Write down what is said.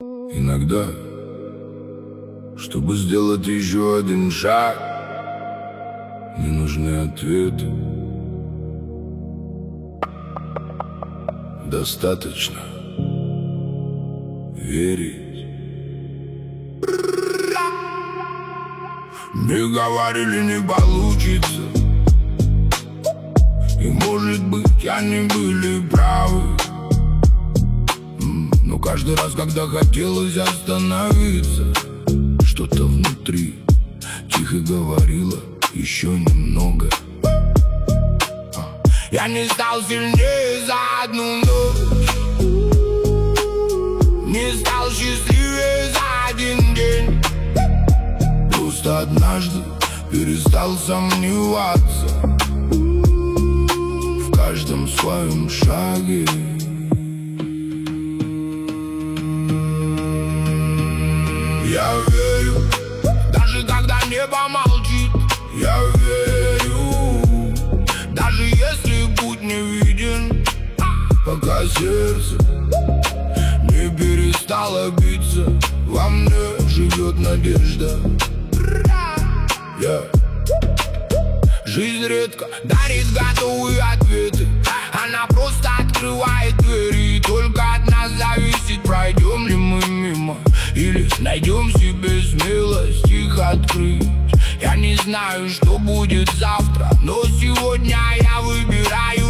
Иногда, чтобы сделать еще один шаг, не нужны ответы. Достаточно верить. Мне говорили, не получится, и может быть они были правы. Но каждый раз, когда хотелось остановиться, что-то внутри тихо говорило: еще немного. Я не стал сильнее за одну ночь, не стал счастливее за один день. Просто однажды перестал сомневаться в каждом своем шаге. Я верю, даже когда небо молчит. Я верю, даже если путь не виден, пока сердце не перестало биться, во мне живет надежда. Жизнь редко дарит готовые ответы, она просто открывает двери. И только от нас зависит, пройдем ли мы мимо или найдем себе смелость их открыть. Я не знаю, что будет завтра, но сегодня я выбираю